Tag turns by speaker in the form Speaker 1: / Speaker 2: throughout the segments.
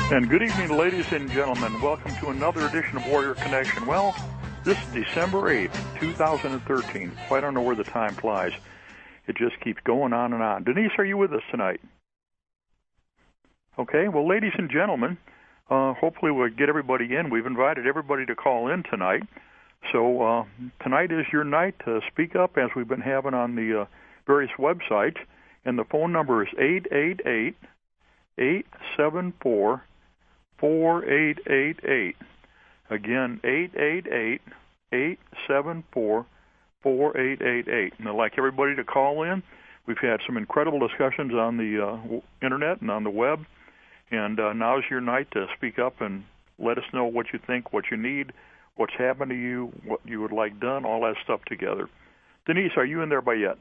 Speaker 1: And good evening, ladies and gentlemen. Welcome to another edition of Warrior Connection. Well, this is December 8th, 2013. I don't know where the time flies. It just keeps going on and on. Denise, are you with us tonight? Okay, well, ladies and gentlemen, hopefully we'll get everybody in. We've invited everybody to call in tonight. So tonight is your night to speak up, as we've been having on the various websites. And the phone number is 888-874-4888. Again, 888-874-4888. And I'd like everybody to call in. We've had some incredible discussions on the Internet and on the web. And now's your night to speak up and let us know what you think, what you need, what's happened to you, what you would like done, all that stuff together. Denise, are you in there by yet?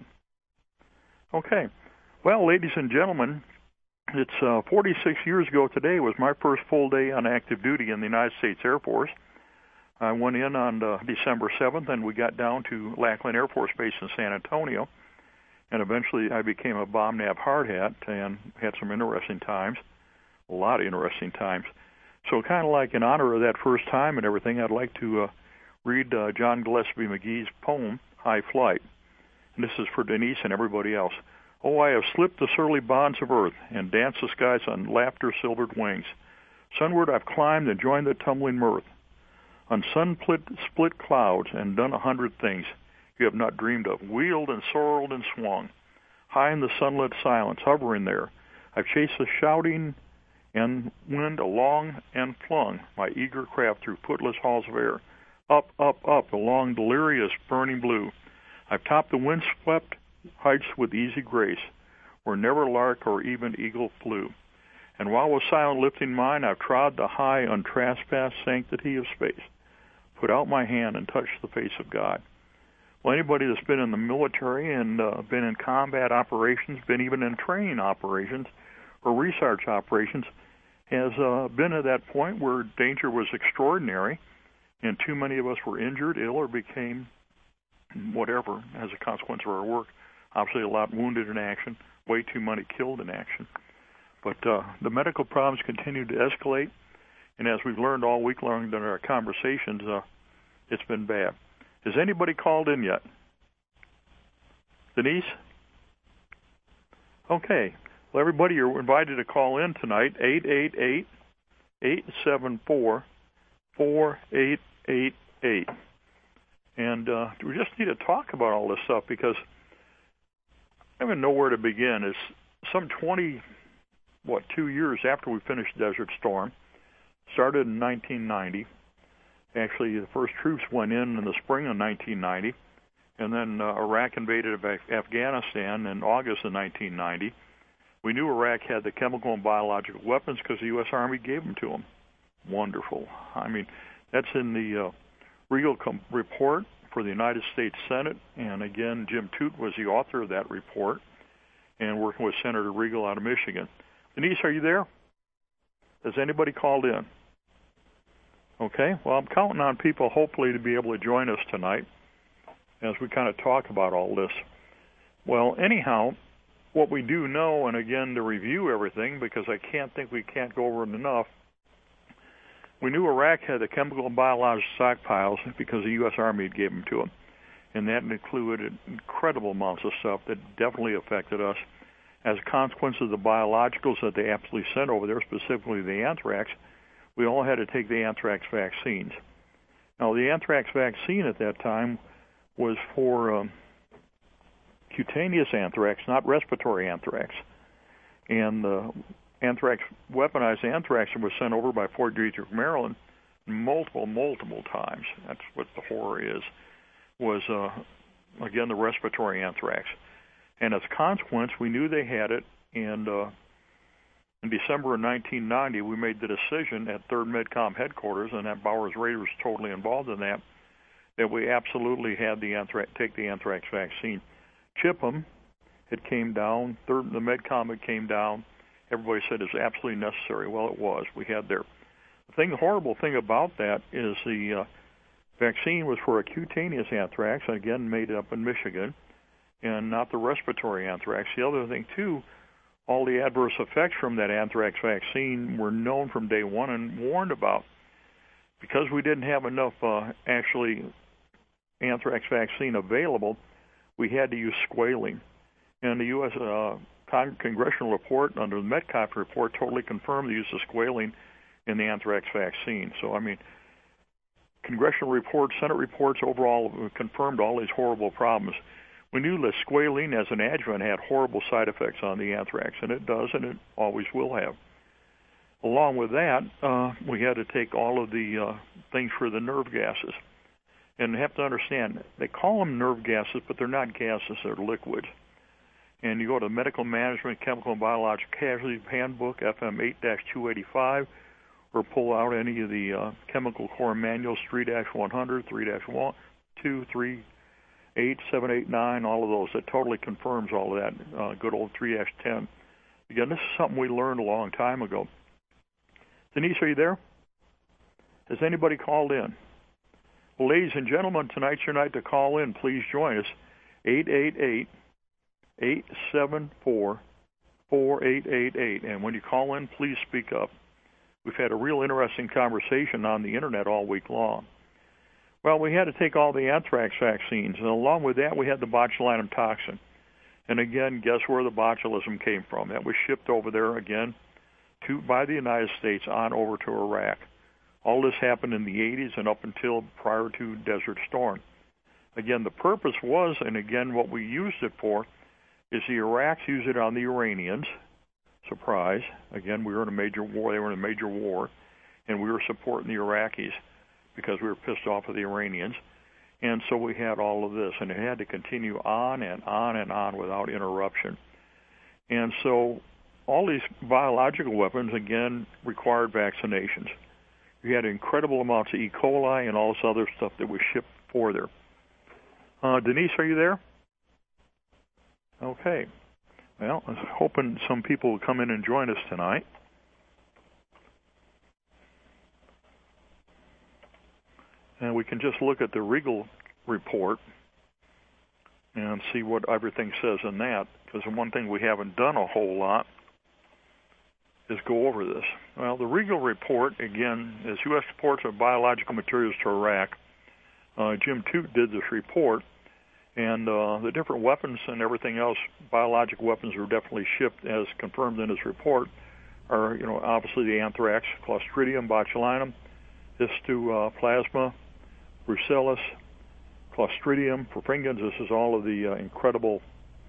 Speaker 1: Okay. Well, ladies and gentlemen, it's 46 years ago today was my first full day on active duty in the United States Air Force. I went in on December 7th, and we got down to Lackland Air Force Base in San Antonio. And eventually I became a bomb nav hard hat and had some interesting times, a lot of interesting times. So kind of like in honor of that first time and everything, I'd like to read John Gillespie McGee's poem, High Flight. And this is for Denise and everybody else. Oh, I have slipped the surly bonds of earth and danced the skies on laughter-silvered wings. Sunward I've climbed and joined the tumbling mirth. On sun-split clouds and done 100 things you have not dreamed of, wheeled and soared and swung. High in the sunlit silence, hovering there, I've chased the shouting and wind along and flung my eager craft through footless halls of air. Up, up, up, along delirious burning blue. I've topped the windswept heights with easy grace, where never lark or even eagle flew. And while with silent lifting mine, I've trod the high, untrespassed sanctity of space, put out my hand and touched the face of God. Well, anybody that's been in the military and been in combat operations, been even in training operations or research operations, has been at that point where danger was extraordinary, and too many of us were injured, ill, or became whatever as a consequence of our work. Obviously, a lot wounded in action, way too many killed in action. But the medical problems continue to escalate, and as we've learned all week long in our conversations, it's been bad. Has anybody called in yet? Denise? Okay. Well, everybody, you're invited to call in tonight, 888-874-4888. And we just need to talk about all this stuff because I don't even know where to begin. It's some 2 years after we finished Desert Storm. Started in 1990. Actually, the first troops went in the spring of 1990, and then Iraq invaded Afghanistan in August of 1990. We knew Iraq had the chemical and biological weapons because the U.S. Army gave them to them. Wonderful. I mean, that's in the Regal report for the United States Senate, and again, Jim Toot was the author of that report, and working with Senator Regal out of Michigan. Denise, are you there? Has anybody called in? Okay, well, I'm counting on people hopefully to be able to join us tonight as we kind of talk about all this. Well, anyhow, what we do know, and again, to review everything, because I can't go over it enough, we knew Iraq had the chemical and biological stockpiles because the U.S. Army had given them to them. And that included incredible amounts of stuff that definitely affected us. As a consequence of the biologicals that they absolutely sent over there, specifically the anthrax, we all had to take the anthrax vaccines. Now, the anthrax vaccine at that time was for cutaneous anthrax, not respiratory anthrax. And the weaponized anthrax was sent over by Fort Detrick, Maryland, multiple times. That's what the horror is, was, again, the respiratory anthrax. And as a consequence, we knew they had it, and in December of 1990, we made the decision at 3rd MedCom headquarters, and that Bowers Raider was totally involved in that we absolutely had take the anthrax vaccine. CHIPM, it came down, the MedCom, it came down. Everybody said it's absolutely necessary. Well, it was. We had there. The horrible thing about that is the vaccine was for a cutaneous anthrax, again, made up in Michigan, and not the respiratory anthrax. The other thing, too, all the adverse effects from that anthrax vaccine were known from day one and warned about. Because we didn't have enough actually anthrax vaccine available, we had to use squalene. And the U.S. Congressional report under the Metcalfe report totally confirmed the use of squalene in the anthrax vaccine. So, I mean, congressional reports, Senate reports overall confirmed all these horrible problems. We knew that squalene as an adjuvant had horrible side effects on the anthrax, and it does, and it always will have. Along with that, we had to take all of the things for the nerve gases. And you have to understand, they call them nerve gases, but they're not gases, they're liquids. And you go to the Medical Management, Chemical and Biological Casualty Handbook, FM 8-285, or pull out any of the chemical core manuals, 3-100, 3-1, 2, 3, 8, 7, 8, 9, all of those. That totally confirms all of that, good old 3-10. Again, this is something we learned a long time ago. Denise, are you there? Has anybody called in? Well, ladies and gentlemen, tonight's your night to call in. Please join us, 888-874-4888. And when you call in, please speak up. We've had a real interesting conversation on the Internet all week long. Well, we had to take all the anthrax vaccines, and along with that, we had the botulinum toxin. And again, guess where the botulism came from? That was shipped over there again by the United States on over to Iraq. All this happened in the 80s and up until prior to Desert Storm. Again, the purpose was, and again, what we used it for, is the Iraqs used it on the Iranians. Surprise. Again, we were in a major war. They were in a major war. And we were supporting the Iraqis because we were pissed off with the Iranians. And so we had all of this. And it had to continue on and on and on without interruption. And so all these biological weapons, again, required vaccinations. You had incredible amounts of E. coli and all this other stuff that was shipped for there. Denise, are you there? Okay. Well, I was hoping some people would come in and join us tonight. And we can just look at the Regal report and see what everything says in that, because the one thing we haven't done a whole lot is go over this. Well, the Regal report, again, is U.S. exports of biological materials to Iraq. Jim Toot did this report, and the different weapons and everything else, biological weapons were definitely shipped as confirmed in his report, are, obviously the anthrax, Clostridium botulinum, histoplasma, brucellus, Clostridium perfringens. This is all of the incredible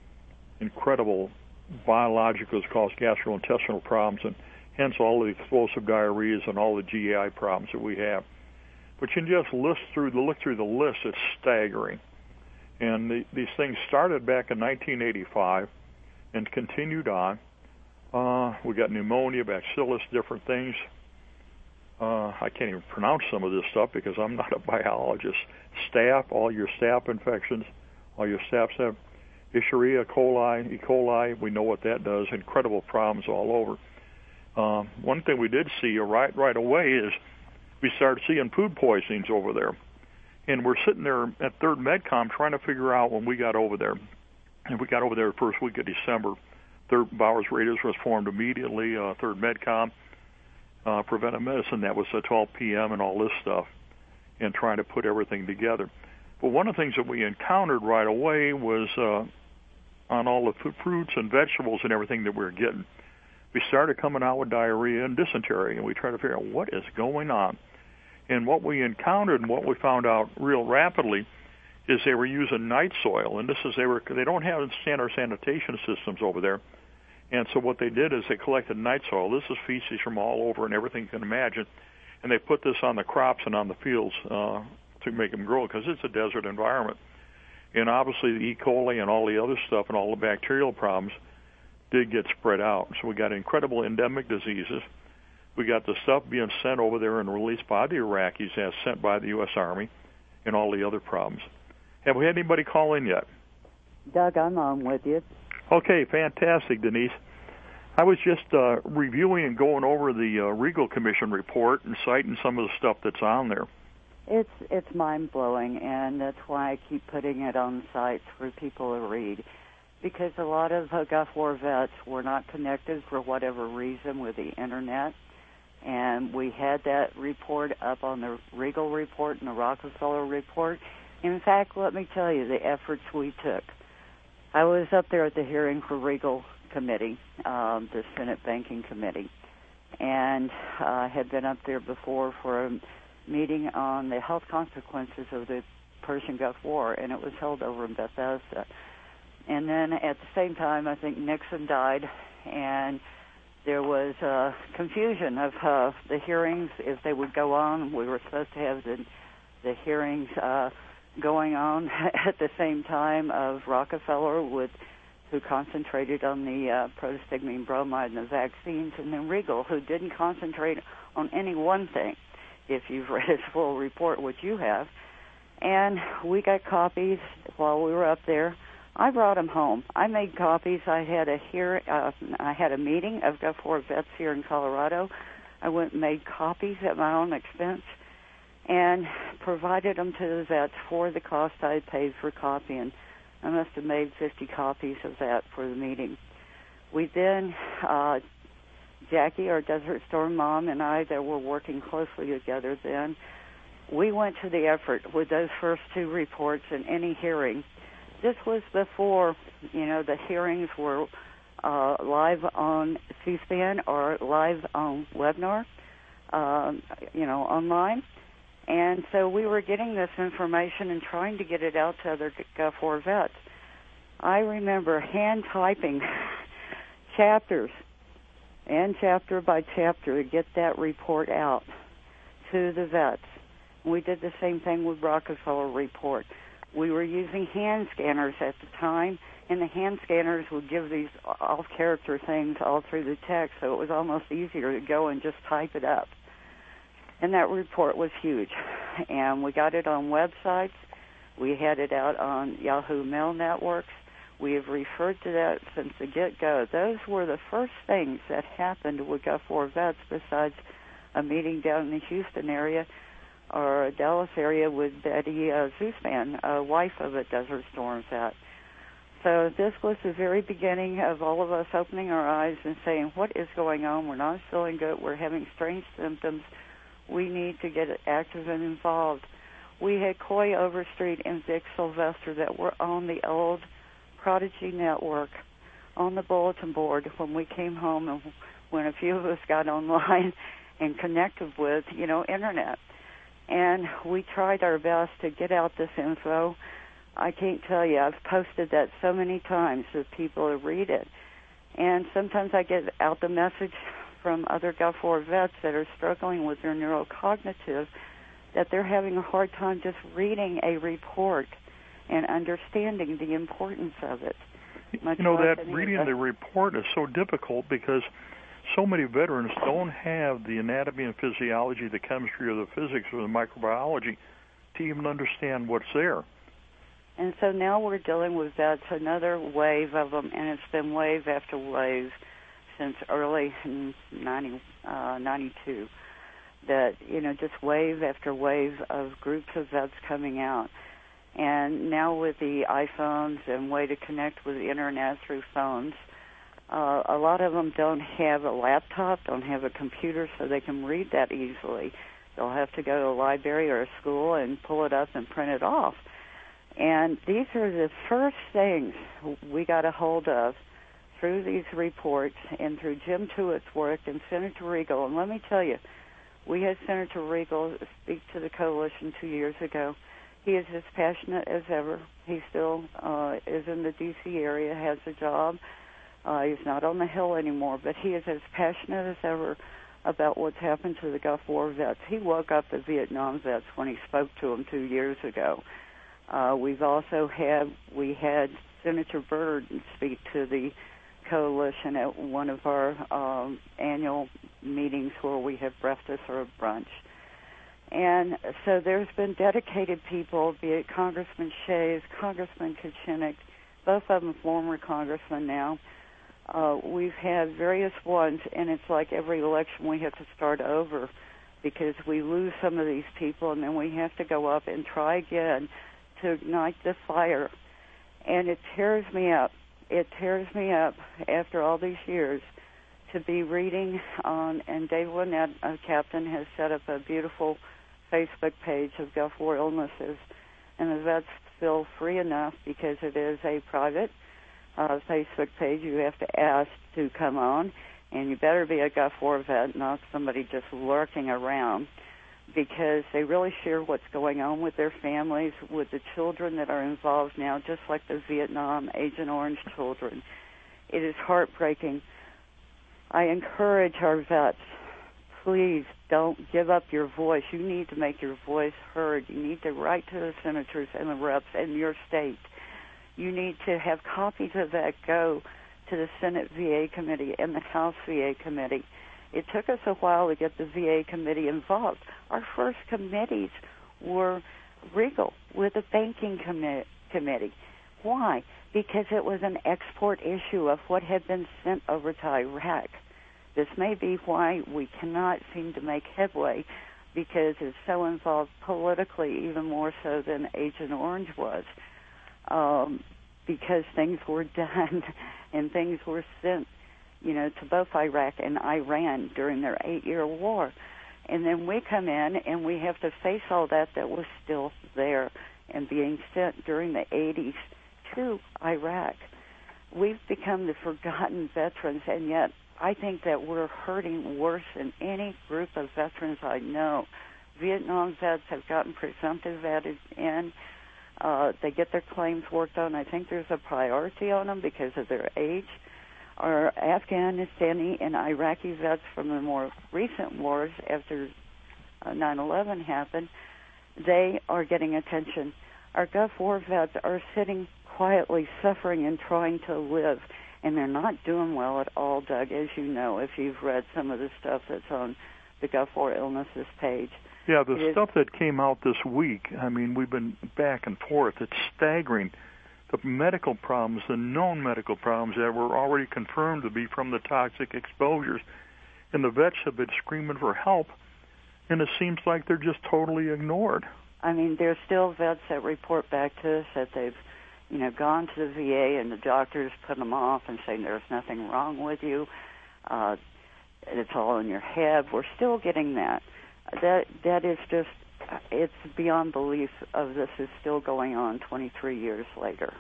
Speaker 1: biologicals cause gastrointestinal problems, and hence all the explosive diarrheas and all the GI problems that we have. But you can just look through the list, it's staggering. And these things started back in 1985 and continued on. We got pneumonia, bacillus, different things. I can't even pronounce some of this stuff because I'm not a biologist. Staph, all your staph infections, all your staph stuff. Escherichia coli, E. coli, we know what that does. Incredible problems all over. One thing we did see right away is we started seeing food poisonings over there. And we're sitting there at 3rd MedCom trying to figure out when we got over there. And we got over there the first week of December. 3rd Bowers Radius was formed immediately, 3rd MedCom, preventive medicine, that was at 12 p.m. and all this stuff, and trying to put everything together. But one of the things that we encountered right away was on all the fruits and vegetables and everything that we were getting. We started coming out with diarrhea and dysentery, and we tried to figure out what is going on. And what we encountered and what we found out real rapidly is they were using night soil, and they don't have standard sanitation systems over there. And so what they did is they collected night soil. This is feces from all over and everything you can imagine, and they put this on the crops and on the fields to make them grow because it's a desert environment. And obviously the E. coli and all the other stuff and all the bacterial problems did get spread out. So we got incredible endemic diseases. We got the stuff being sent over there and released by the Iraqis as sent by the U.S. Army and all the other problems. Have we had anybody call in yet?
Speaker 2: Doug, I'm on with you.
Speaker 1: Okay, fantastic, Denise. I was just reviewing and going over the Regal Commission report and citing some of the stuff that's on there.
Speaker 2: It's mind-blowing, and that's why I keep putting it on sites for people to read. because a lot of Gulf War vets were not connected for whatever reason with the Internet. And we had that report up on the Regal report and the Rockefeller report. In fact, let me tell you the efforts we took. I was up there at the hearing for Regal Committee, the Senate Banking Committee, and I had been up there before for a meeting on the health consequences of the Persian Gulf War, and it was held over in Bethesda. And then at the same time, I think Nixon died, and there was confusion of the hearings, if they would go on. We were supposed to have the hearings going on at the same time of Rockefeller, who concentrated on the protostigmine bromide and the vaccines, and then Regal, who didn't concentrate on any one thing, if you've read his full report, which you have. And we got copies while we were up there. I brought them home. I made copies. I had a meeting of Gulf War vets here in Colorado. I went and made copies at my own expense and provided them to the vets for the cost I paid for copying. I must have made 50 copies of that for the meeting. We then, Jackie, our Desert Storm mom, and I, that were working closely together then, we went to the effort with those first two reports in any hearing. This was before, the hearings were live on C-SPAN or live on webinar, online. And so we were getting this information and trying to get it out to other Gulf War vets. I remember hand typing chapters and chapter by chapter to get that report out to the vets. We did the same thing with Rockefeller report. We were using hand scanners at the time, and the hand scanners would give these off-character things all through the text, so it was almost easier to go and just type it up. And that report was huge. And we got it on websites. We had it out on Yahoo Mail networks. We have referred to that since the get-go. Those were the first things that happened with Gulf War vets besides a meeting down in the Houston area or Dallas area with Betty Zusman, a wife of a Desert Storm vet. So this was the very beginning of all of us opening our eyes and saying, what is going on? We're not feeling good. We're having strange symptoms. We need to get active and involved. We had Coy Overstreet and Vic Sylvester that were on the old Prodigy Network on the bulletin board when we came home and when a few of us got online and connected with, Internet. And we tried our best to get out this info. I can't tell you, I've posted that so many times for people to read it. And sometimes I get out the message from other Gulf War vets that are struggling with their neurocognitive, that they're having a hard time just reading a report and understanding the importance of it.
Speaker 1: That reading the report is so difficult because so many veterans don't have the anatomy and physiology, the chemistry or the physics or the microbiology to even understand what's there.
Speaker 2: And so now we're dealing with vets, another wave of them, and it's been wave after wave since early 92, that, just wave after wave of groups of vets coming out. And now with the iPhones and way to connect with the Internet through phones, a lot of them don't have a laptop, don't have a computer, so they can read that easily. They'll have to go to a library or a school and pull it up and print it off. And these are the first things we got a hold of through these reports and through Jim Tewitt's work and Senator Regal. And let me tell you, we had Senator Regal speak to the coalition 2 years ago. He is as passionate as ever. He still is in the D.C. area, has a job. He's not on the Hill anymore, but he is as passionate as ever about what's happened to the Gulf War vets. He woke up the Vietnam vets when he spoke to them 2 years ago. We had Senator Byrd speak to the coalition at one of our annual meetings where we have breakfast or brunch. And so there's been dedicated people, be it Congressman Shays, Congressman Kucinich, both of them former congressmen now. We've had various ones, and it's like every election we have to start over because we lose some of these people, and then we have to go up and try again to ignite the fire. And it tears me up it tears me up after all these years to be reading on, and Dave Winnett, a captain, has set up a beautiful Facebook page of Gulf War illnesses, and the vets feel free enough because it is a private Facebook page. You have to ask to come on, and you better be a Gulf War vet, not somebody just lurking around, because they really share what's going on with their families, with the children that are involved now, just like the Vietnam Agent Orange children. It is heartbreaking. I encourage our vets, please don't give up your voice. You need to make your voice heard. You need to write to the senators and the reps in your state. You need to have copies of that go to the Senate VA committee and the House VA committee. It took us a while to get the VA committee involved. Our first committees were Regal with the banking committee. Why? Because it was an export issue of what had been sent over to Iraq. This may be why we cannot seem to make headway, because it's so involved politically, even more so than Agent Orange was, because things were done and things were sent, to both Iraq and Iran during their 8-year war. And then we come in and we have to face all that was still there and being sent during the 80s to Iraq. We've become the forgotten veterans, and yet I think that we're hurting worse than any group of veterans I know. Vietnam vets have gotten presumptive added in. They get their claims worked on. I think there's a priority on them because of their age. Our Afghanistani and Iraqi vets from the more recent wars after 9/11 happened, they are getting attention. Our Gulf War vets are sitting quietly suffering and trying to live, and they're not doing well at all, Doug, as you know, if you've read some of the stuff that's on the Gulf War illnesses page.
Speaker 1: Yeah, the stuff that came out this week, I mean, we've been back and forth. It's staggering. The medical problems, the known medical problems that were already confirmed to be from the toxic exposures, and the vets have been screaming for help, and it seems like they're just totally ignored.
Speaker 2: I mean, there's still vets that report back to us that they've, gone to the VA and the doctors put them off and saying there's nothing wrong with you. It's all in your head. We're still getting that. That is just, it's beyond belief of this is still going on 23 years later.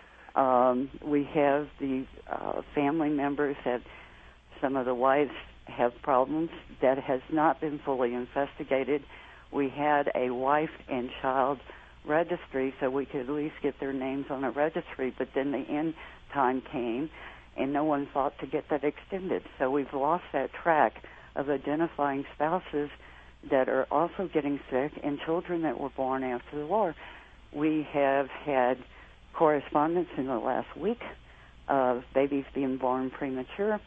Speaker 2: We have the family members that some of the wives have problems that has not been fully investigated. We had a wife and child registry so we could at least get their names on a registry, but then the end time came and no one fought to get that extended. So we've lost that track of identifying spouses that are also getting sick and children that were born after the war. We have had correspondence in the last week of babies being born premature.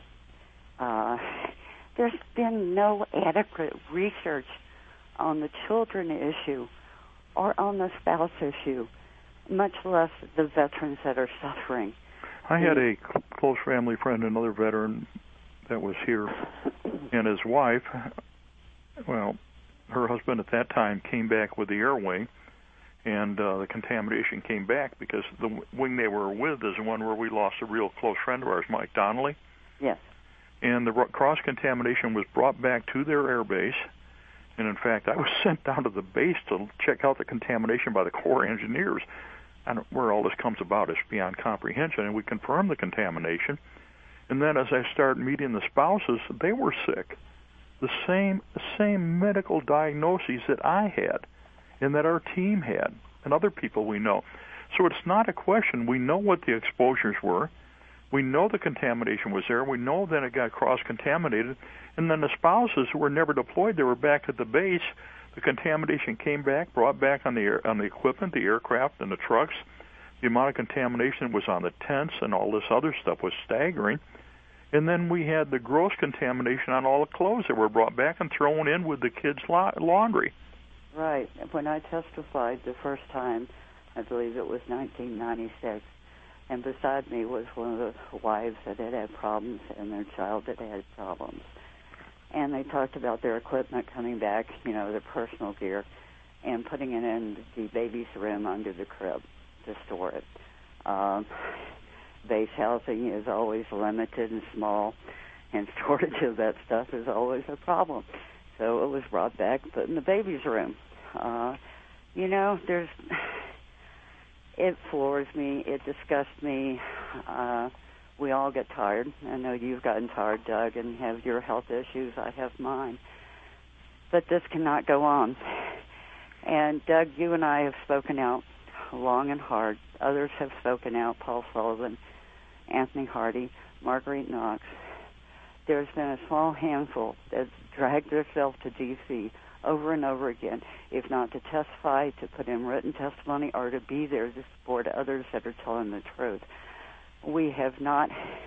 Speaker 2: There's been no adequate research on the children issue or on the spouse issue, much less the veterans that are suffering.
Speaker 1: I had a close family friend, another veteran that was here, and his wife, well, her husband at that time came back with the air wing, and the contamination came back because the wing they were with is the one where we lost a real close friend of ours, Mike Donnelly.
Speaker 2: Yes.
Speaker 1: And the cross-contamination was brought back to their air base. And, in fact, I was sent down to the base to check out the contamination by the Corps engineers. And where all this comes about is beyond comprehension. And we confirmed the contamination. And then as I started meeting the spouses, they were sick. The same medical diagnoses that I had and that our team had and other people we know. So it's not a question. We know what the exposures were. We know the contamination was there. We know that it got cross-contaminated. And then the spouses who were never deployed, they were back at the base. The contamination came back, brought back on the equipment, the aircraft, and the trucks. The amount of contamination was on the tents, and all this other stuff was staggering. And then we had the gross contamination on all the clothes that were brought back and thrown in with the kids' laundry.
Speaker 2: Right. When I testified the first time, I believe it was 1996, and beside me was one of the wives that had had problems and their child that had problems. And they talked about their equipment coming back, their personal gear, and putting it in the baby's room under the crib to store it. base housing is always limited and small, and shortage of that stuff is always a problem. So it was brought back, put in the baby's room. It floors me. It disgusts me. We all get tired. I know you've gotten tired, Doug, and have your health issues. I have mine. But this cannot go on. And, Doug, you and I have spoken out long and hard. Others have spoken out, Paul Sullivan, Anthony Hardy, Marguerite Knox. There's been a small handful that dragged themselves to D.C. over and over again, if not to testify, to put in written testimony, or to be there to support others that are telling the truth. We have not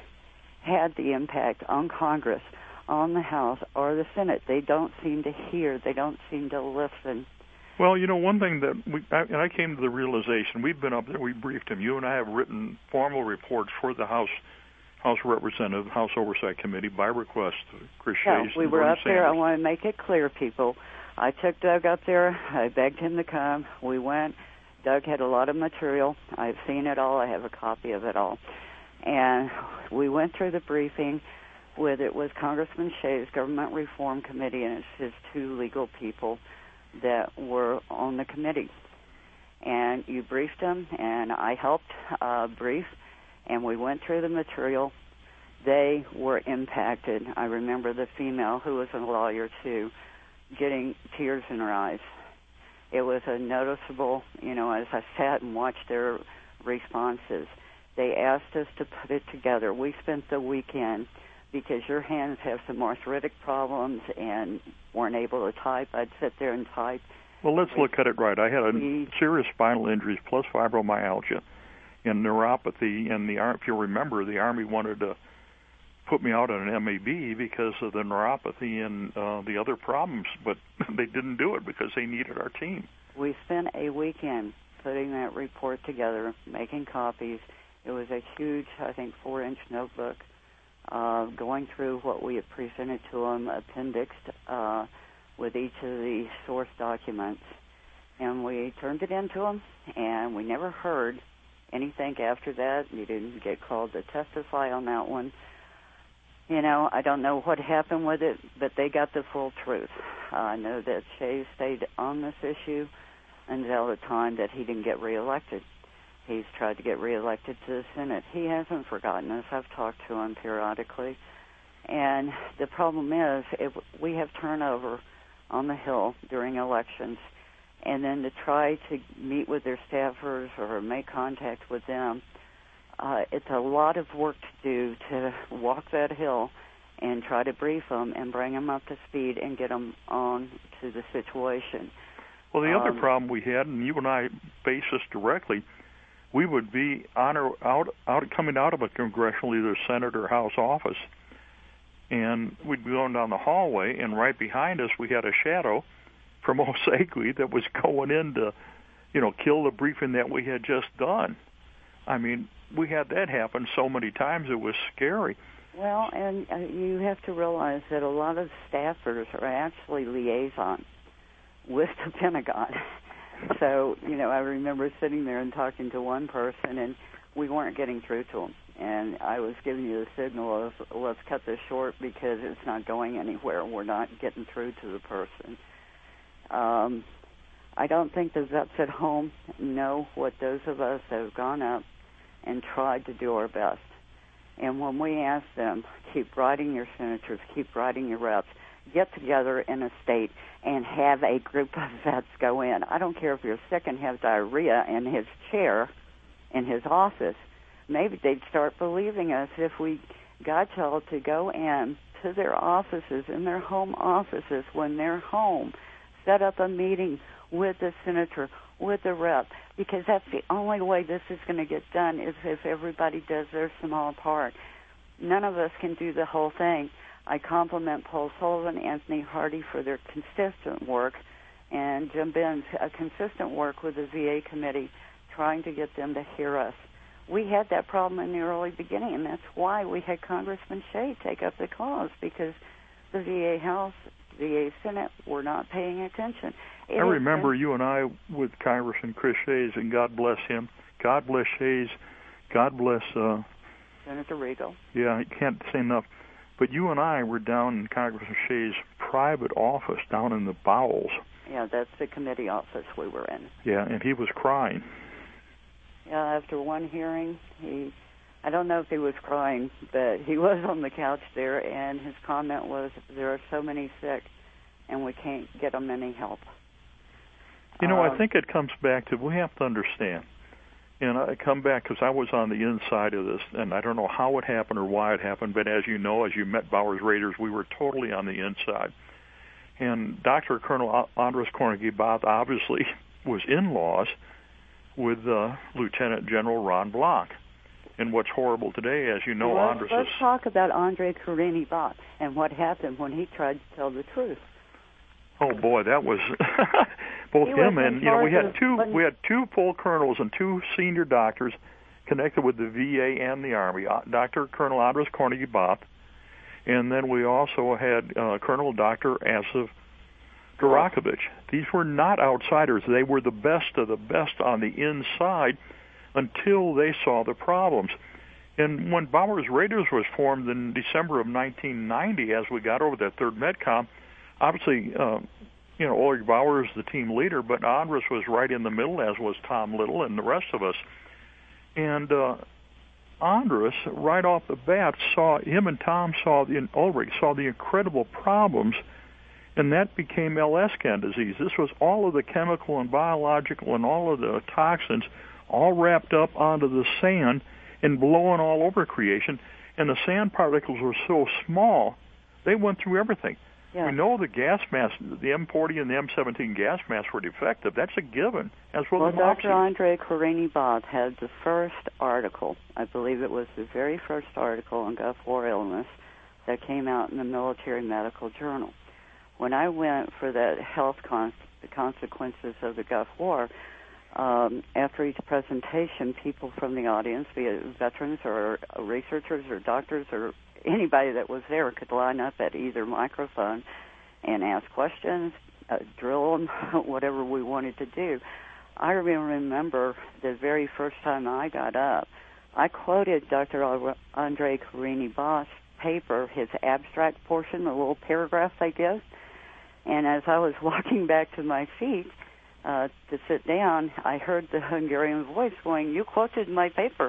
Speaker 2: had the impact on Congress, on the House, or the Senate. They don't seem to hear. They don't seem to listen.
Speaker 1: Well, one thing that I came to the realization, we've been up there, we briefed him. You and I have written formal reports for the House Representative, House Oversight Committee by request, Chris Shays.
Speaker 2: No, we were up there. I want to make it clear, people. I took Doug up there. I begged him to come. We went. Doug had a lot of material. I've seen it all. I have a copy of it all. And we went through the briefing with it was Congressman Shays, Government Reform Committee, and it's his two legal people that were on the committee. And you briefed them, and I helped brief, and we went through the material. They were impacted. I remember the female, who was a lawyer too, getting tears in her eyes. It was a noticeable, as I sat and watched their responses. They asked us to put it together. We spent the weekend, because your hands have some arthritic problems and weren't able to type. I'd sit there and type.
Speaker 1: Well, let's look at it right. I had serious spinal injuries plus fibromyalgia and neuropathy. And if you remember, the Army wanted to put me out on an MAB because of the neuropathy and the other problems, but they didn't do it because they needed our team.
Speaker 2: We spent a weekend putting that report together, making copies. It was a huge, I think, 4-inch notebook, going through what we had presented to them, appendixed with each of the source documents. And we turned it into them, and we never heard anything after that. You didn't get called to testify on that one. I don't know what happened with it, but they got the full truth. I know that Shays stayed on this issue until the time that he didn't get reelected. He's tried to get reelected to the Senate. He hasn't forgotten us. I've talked to him periodically. And the problem is, if we have turnover on the Hill during elections, and then to try to meet with their staffers or make contact with them, it's a lot of work to do to walk that hill and try to brief them and bring them up to speed and get them on to the situation.
Speaker 1: Well, the other problem we had, and you and I face this directly, we would be coming out of a congressional, either Senate or House office, and we'd be going down the hallway, and right behind us we had a shadow from Oseguy that was going in to, kill the briefing that we had just done. I mean, we had that happen so many times, it was scary.
Speaker 2: Well, and you have to realize that a lot of staffers are actually liaison with the Pentagon. So, I remember sitting there and talking to one person, and we weren't getting through to them. And I was giving you the signal of, let's cut this short because it's not going anywhere. We're not getting through to the person. I don't think the vets at home know what those of us that have gone up and tried to do our best. And when we ask them, keep writing your senators, keep writing your reps, get together in a state and have a group of vets go in. I don't care if you're sick and have diarrhea in his chair in his office. Maybe they'd start believing us if we got y'all to go in to their offices, in their home offices when they're home, set up a meeting with the senator, with the rep, because that's the only way this is going to get done is if everybody does their small part. None of us can do the whole thing. I compliment Paul Sullivan, Anthony Hardy for their consistent work, and Jim Benz, consistent work with the VA committee, trying to get them to hear us. We had that problem in the early beginning, and that's why we had Congressman Shea take up the cause, because the VA House, VA Senate were not paying attention.
Speaker 1: I remember you and I with Congressman Chris Shays, and God bless him. God bless Shays. God bless
Speaker 2: Senator Regal.
Speaker 1: Yeah, I can't say enough. But you and I were down in Congressman Shea's private office down in the bowels.
Speaker 2: Yeah, that's the committee office we were in.
Speaker 1: Yeah, and he was crying.
Speaker 2: Yeah, after one hearing, I don't know if he was crying, but he was on the couch there, and his comment was, there are so many sick, and we can't get them any help.
Speaker 1: You know, I think it comes back to, we have to understand, and I come back because I was on the inside of this, and I don't know how it happened or why it happened, but as you know, as you met Bowers Raiders, we were totally on the inside. And Dr. Colonel Andres Carnegie-Both obviously was in-laws with Lieutenant General Ron Blanc. And what's horrible today, as you know,
Speaker 2: let's talk about Andre Carnegie-Both and what happened when he tried to tell the truth.
Speaker 1: Oh boy, that was both him and we had two full colonels and two senior doctors connected with the VA and the Army. Dr. Colonel Andres Carnegie-Both, and then we also had Colonel Dr. Asif Durakovich. These were not outsiders; they were the best of the best on the inside until they saw the problems. And when Bowers Raiders was formed in December of 1990, as we got over that 3rd MedCom, obviously, Ulrich Bowers, the team leader, but Andres was right in the middle, as was Tom Little and the rest of us. And Andres, right off the bat, Ulrich saw the incredible problems, and that became LSCAN disease. This was all of the chemical and biological and all of the toxins all wrapped up onto the sand and blowing all over creation, and the sand particles were so small, they went through everything. Yeah. We know the gas masks, the M40 and the M17 gas masks were defective. That's a given. As well,
Speaker 2: Dr. Andre Carnegie-Both had the first article, I believe it was the very first article on Gulf War illness that came out in the Military Medical Journal. When I went for the the consequences of the Gulf War, after each presentation, people from the audience, be it veterans or researchers or doctors or anybody that was there, could line up at either microphone and ask questions, drill them, whatever we wanted to do. I remember the very first time I got up, I quoted Dr. Andre Carnegie-Both's paper, his abstract portion, the little paragraph they give, and as I was walking back to my seat to sit down, I heard the Hungarian voice going, "You quoted my paper."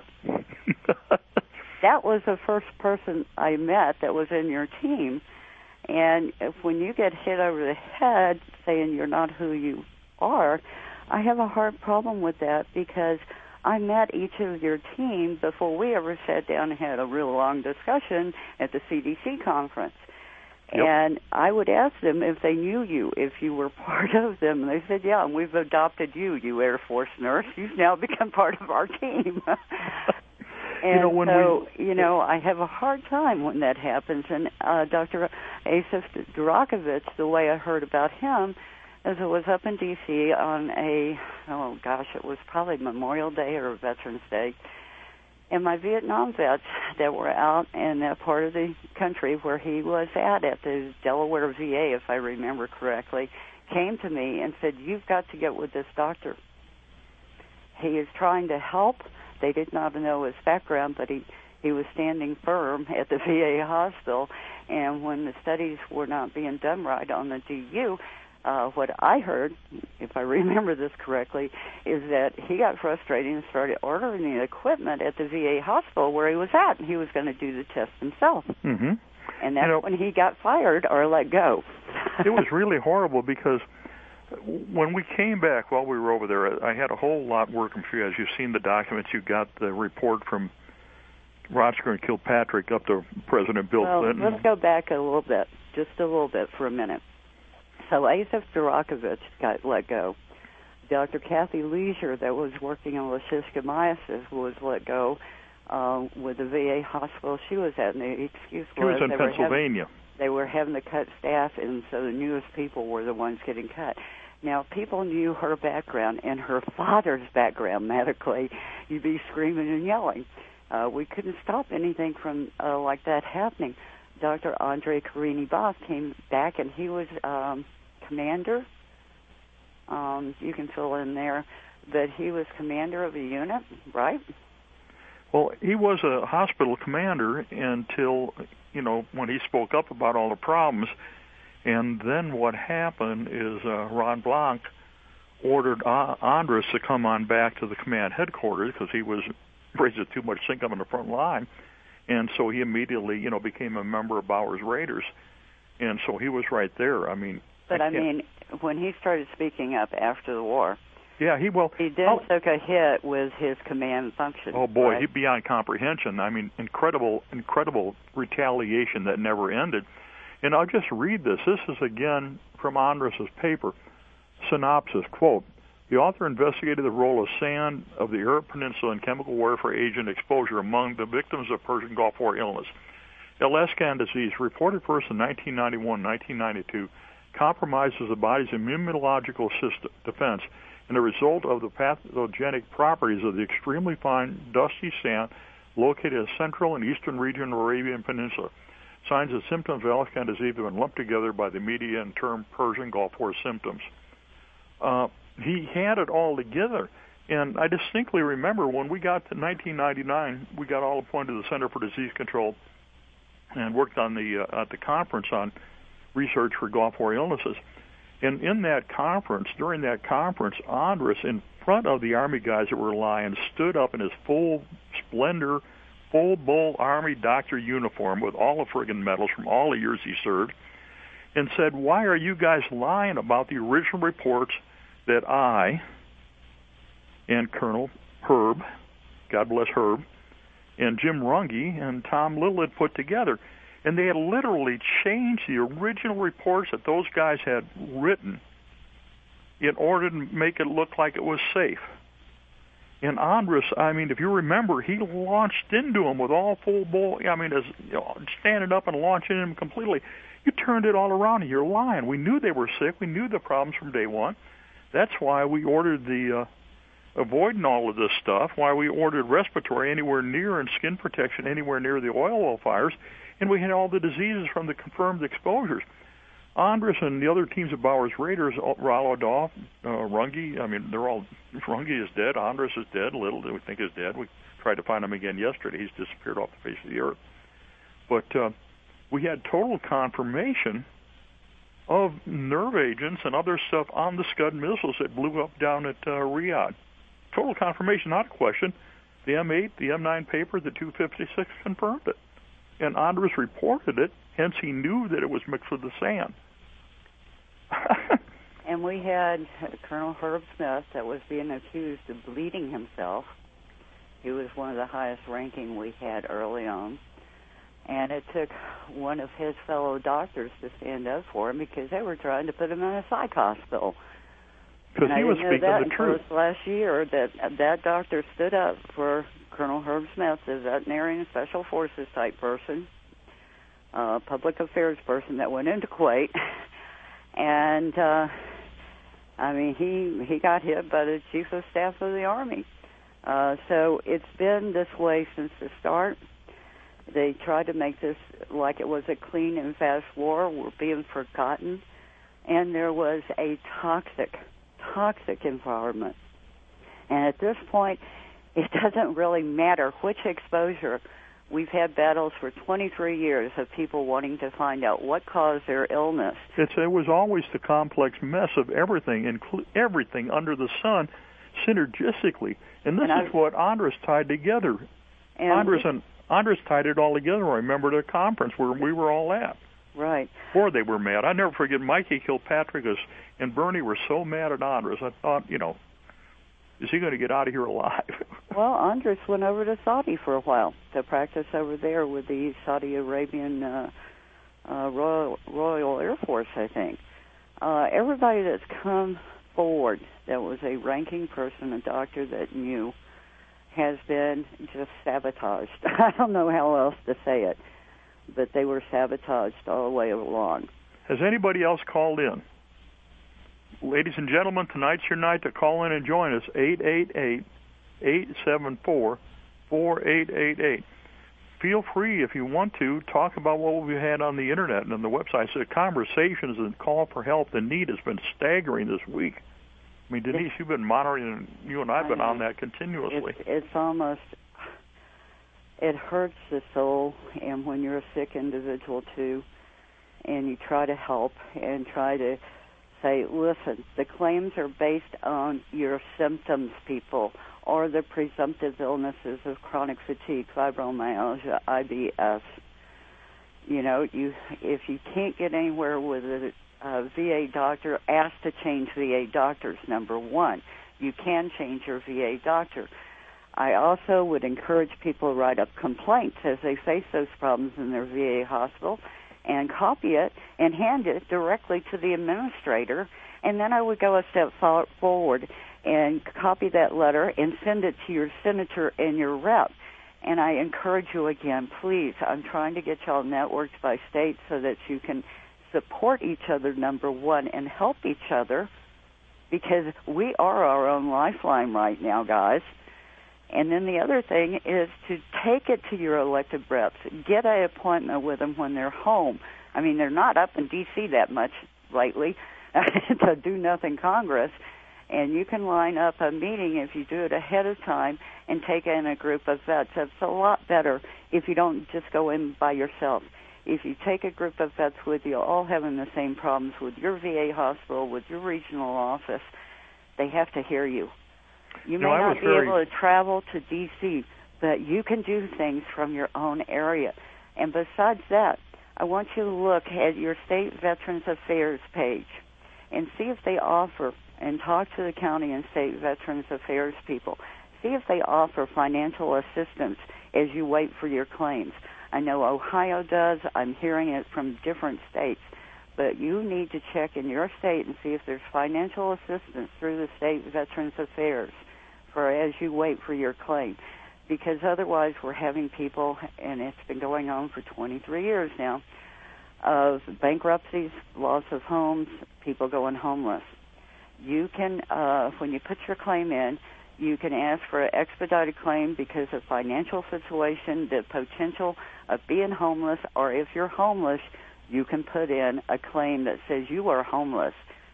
Speaker 2: That was the first person I met that was in your team. And when you get hit over the head saying you're not who you are, I have a hard problem with that because I met each of your team before we ever sat down and had a real long discussion at the CDC conference. Yep. And I would ask them if they knew you, if you were part of them. And they said, yeah, and we've adopted you, you Air Force nurse. You've now become part of our team. And I have a hard time when that happens. And Dr. Asif Durakovich, the way I heard about him, is it was up in D.C. on it was probably Memorial Day or Veterans Day. And my Vietnam vets that were out in that part of the country where he was at the Delaware VA, if I remember correctly, came to me and said, "You've got to get with this doctor. He is trying to help." They did not know his background, but he was standing firm at the VA hospital. And when the studies were not being done right on the DU, what I heard, if I remember this correctly, is that he got frustrated and started ordering the equipment at the VA hospital where he was at, and he was going to do the test himself.
Speaker 1: Mm-hmm.
Speaker 2: And that's when he got fired or let go.
Speaker 1: It was really horrible because when we came back while we were over there, I had a whole lot working for you. As you've seen the documents, you got the report from Rosker and Kilpatrick up to President Bill Clinton.
Speaker 2: Let's go back a little bit, just a little bit for a minute. So Asif Durakovich got let go. Dr. Kathy Leisure, that was working on leishmaniasis, was let go with the VA hospital she was at. And the excuse
Speaker 1: was... She was in Pennsylvania.
Speaker 2: They were having to cut staff, and so the newest people were the ones getting cut. Now, people knew her background and her father's background medically. You'd be screaming and yelling. We couldn't stop anything from like that happening. Dr. Andre Carnegie-Both came back, and he was commander. You can fill in there, but he was commander of a unit, right?
Speaker 1: Well, he was a hospital commander until, when he spoke up about all the problems. And then what happened is Ron Blanc ordered Andres to come on back to the command headquarters because he was raising too much income on the front line. And so he immediately, became a member of Bauer's Raiders. And so he was right there.
Speaker 2: But when he started speaking up after the war,
Speaker 1: yeah, he
Speaker 2: took a hit with his command function.
Speaker 1: Oh boy,
Speaker 2: right?
Speaker 1: He beyond comprehension. Incredible retaliation that never ended. And I'll just read this. This is again from Andres's paper. Synopsis, quote, the author investigated the role of sand of the Arab Peninsula in chemical warfare agent exposure among the victims of Persian Gulf War illness. Elaskan disease, reported first in 1991-1992, compromises the body's immunological defense and the result of the pathogenic properties of the extremely fine, dusty sand located in the central and eastern region of the Arabian Peninsula. Signs and symptoms of Elaskan disease have been lumped together by the media and termed Persian Gulf War symptoms. He had it all together. And I distinctly remember when we got to 1999, we got all appointed to the Center for Disease Control and worked on at the conference on research for Gulf War illnesses. And in that conference, during that conference, Andres, in front of the Army guys that were lying, stood up in his full splendor, full bull Army doctor uniform with all the friggin' medals from all the years he served, and said, why are you guys lying about the original reports that I and Colonel Herb, God bless Herb, and Jim Runge and Tom Little had put together? And they had literally changed the original reports that those guys had written in order to make it look like it was safe. And Andres, if you remember, he launched into him with all full bull, standing up and launching him completely. You turned it all around. You're lying. We knew they were sick. We knew the problems from day one. That's why we ordered avoiding all of this stuff, why we ordered respiratory anywhere near and skin protection anywhere near the oil well fires, and we had all the diseases from the confirmed exposures. Andres and the other teams of Bauer's Raiders, Ralodov, Runge, Runge is dead, Andres is dead, Little we think is dead. We tried to find him again yesterday. He's disappeared off the face of the earth. But we had total confirmation of nerve agents and other stuff on the Scud missiles that blew up down at Riyadh. Total confirmation, not a question. The M8, the M9 paper, the 256 confirmed it. And Andres reported it, hence he knew that it was mixed with the sand.
Speaker 2: And we had Colonel Herb Smith that was being accused of bleeding himself. He was one of the highest ranking we had early on. And it took one of his fellow doctors to stand up for him because they were trying to put him in a psych hospital.
Speaker 1: Because he was speaking the truth.
Speaker 2: Last year that doctor stood up for Colonel Herb Smith, the veterinarian and special forces type person, public affairs person that went into Kuwait, and he got hit by the chief of staff of the Army. So it's been this way since the start. They tried to make this like it was a clean and fast war. We're being forgotten, and there was a toxic environment. And at this point, it doesn't really matter which exposure. We've had battles for 23 years of people wanting to find out what caused their illness.
Speaker 1: It was always the complex mess of everything, everything under the sun, synergistically. And this is what Andres tied together. Andres tied it all together. I remember the conference where we were all at.
Speaker 2: Right.
Speaker 1: Boy, they were mad. I never forget Mikey Kilpatrick and Bernie were so mad at Andres. I thought, is he going to get out of here alive?
Speaker 2: Well, Andres went over to Saudi for a while to practice over there with the Saudi Arabian Royal Air Force, I think. Everybody that's come forward that was a ranking person, a doctor that knew, has been just sabotaged. I don't know how else to say it, but they were sabotaged all the way along.
Speaker 1: Has anybody else called in? Ladies and gentlemen, tonight's your night to call in and join us, 888-874-4888. Feel free, if you want to, talk about what we had on the Internet and on the website. So the conversations and call for help and need has been staggering this week. Denise, you've been monitoring, and you and I have been on that continuously.
Speaker 2: It's almost, it hurts the soul, and when you're a sick individual too, and you try to help and try to say, listen, the claims are based on your symptoms, people, or the presumptive illnesses of chronic fatigue, fibromyalgia, IBS. You know, if you can't get anywhere with a VA doctor, ask to change VA doctors, number one. You can change your VA doctor. I also would encourage people to write up complaints as they face those problems in their VA hospital and copy it and hand it directly to the administrator. And then I would go a step forward and copy that letter and send it to your senator and your rep. And I encourage you again, please, I'm trying to get y'all networked by state so that you can support each other, number one, and help each other, because we are our own lifeline right now, guys. And then the other thing is to take it to your elected reps. Get an appointment with them when they're home. I mean, they're not up in D.C. that much lately to do nothing Congress. And you can line up a meeting if you do it ahead of time and take in a group of vets. It's a lot better if you don't just go in by yourself. If you take a group of vets with you, all having the same problems with your VA hospital, with your regional office, they have to hear you. You may not be able to travel to D.C., but you can do things from your own area. And besides that, I want you to look at your State Veterans Affairs page and see if they offer, and talk to the county and state Veterans Affairs people, see if they offer financial assistance as you wait for your claims. I know Ohio does. I'm hearing it from different states. But you need to check in your state and see if there's financial assistance through the State Veterans Affairs for as you wait for your claim. Because otherwise we're having people, and it's been going on for 23 years now, of bankruptcies, loss of homes, people going homeless. You can, when you put your claim in, you can ask for an expedited claim because of financial situation, the potential of being homeless, or if you're homeless, you can put in a claim that says you are homeless.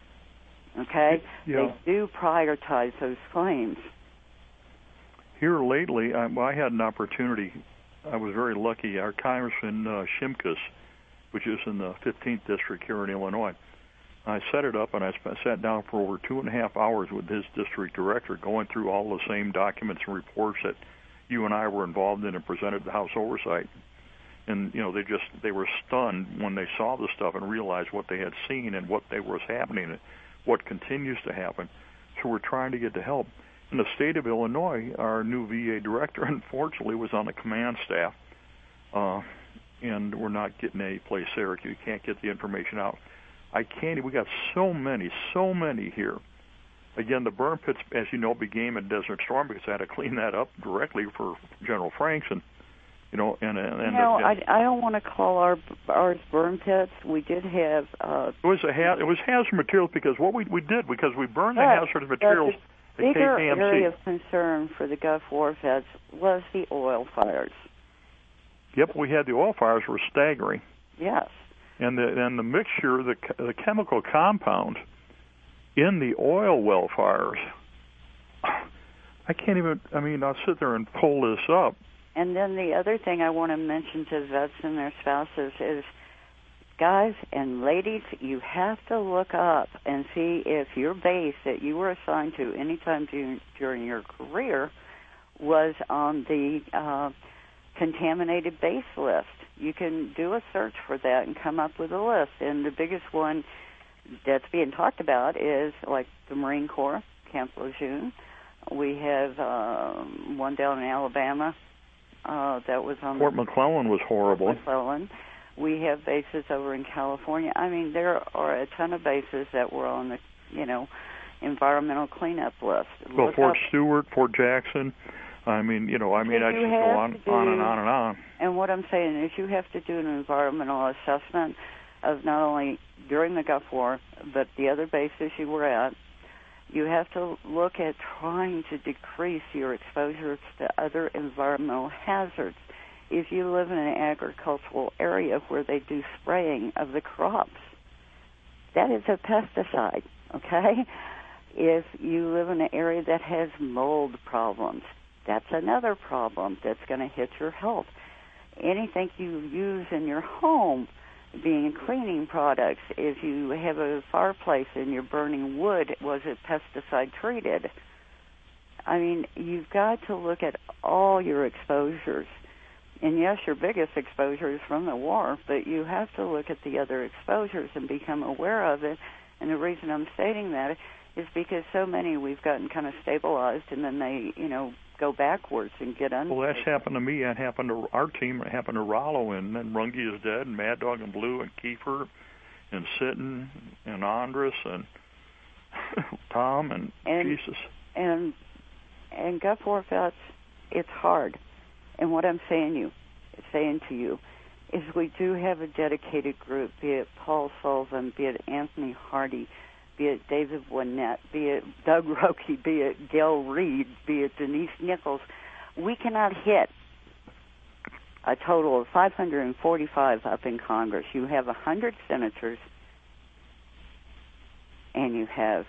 Speaker 2: Okay?
Speaker 1: Yeah.
Speaker 2: They do prioritize those claims.
Speaker 1: Here lately, I had an opportunity. I was very lucky. Our Congressman Shimkus, which is in the 15th District here in Illinois, I set it up, and I sat down for over 2.5 hours with his district director, going through all the same documents and reports that you and I were involved in and presented to House Oversight. And, you know, they were stunned when they saw the stuff and realized what they had seen and what was happening and what continues to happen. So we're trying to get to help. In the state of Illinois, our new VA director, unfortunately, was on the command staff, and we're not getting any place there. You can't get the information out. We got so many here. Again, the burn pits, as you know, became a Desert Storm because I had to clean that up directly for General Franks, and I don't want to call ours burn pits. We did have. It was hazardous materials because what we did because we burned the hazardous materials.
Speaker 2: The bigger area of concern for the Gulf War vets was the oil fires.
Speaker 1: Yep, we had the oil fires were staggering.
Speaker 2: Yes.
Speaker 1: And the mixture, the chemical compound in the oil well fires, I can't even, I'll sit there and pull this up.
Speaker 2: And then the other thing I want to mention to vets and their spouses is, guys and ladies, you have to look up and see if your base that you were assigned to anytime during your career was on the contaminated base list. You can do a search for that and come up with a list. And the biggest one that's being talked about is like the Marine Corps, Camp Lejeune. We have one down in Alabama that was on
Speaker 1: Fort McClellan was horrible.
Speaker 2: Fort McClellan. We have bases over in California. I mean, there are a ton of bases that were on the, environmental cleanup list.
Speaker 1: Well, Fort Stewart, Fort Jackson. I should go on and on and on.
Speaker 2: And what I'm saying is you have to do an environmental assessment of not only during the Gulf War, but the other bases you were at. You have to look at trying to decrease your exposure to other environmental hazards. If you live in an agricultural area where they do spraying of the crops, that is a pesticide, okay? If you live in an area that has mold problems, that's another problem that's going to hit your health. Anything you use in your home, being cleaning products, if you have a fireplace and you're burning wood, was it pesticide treated? I mean, you've got to look at all your exposures. And yes, your biggest exposure is from the war, but you have to look at the other exposures and become aware of it. And the reason I'm stating that is because so many we've gotten kind of stabilized, and then they, go backwards and get under.
Speaker 1: Well, that's happened to me. That happened to our team. It happened to Rollo, and then Runge is dead, and Mad Dog and Blue and Kiefer and Sitten and Andres and Tom and Jesus.
Speaker 2: And Gulf War vets, it's hard. And what I'm saying to you is we do have a dedicated group, be it Paul Sullivan, be it Anthony Hardy, be it David Winnett, be it Doug Roque, be it Gail Reed, be it Denise Nichols. We cannot hit a total of 545 up in Congress. You have 100 senators, and you have,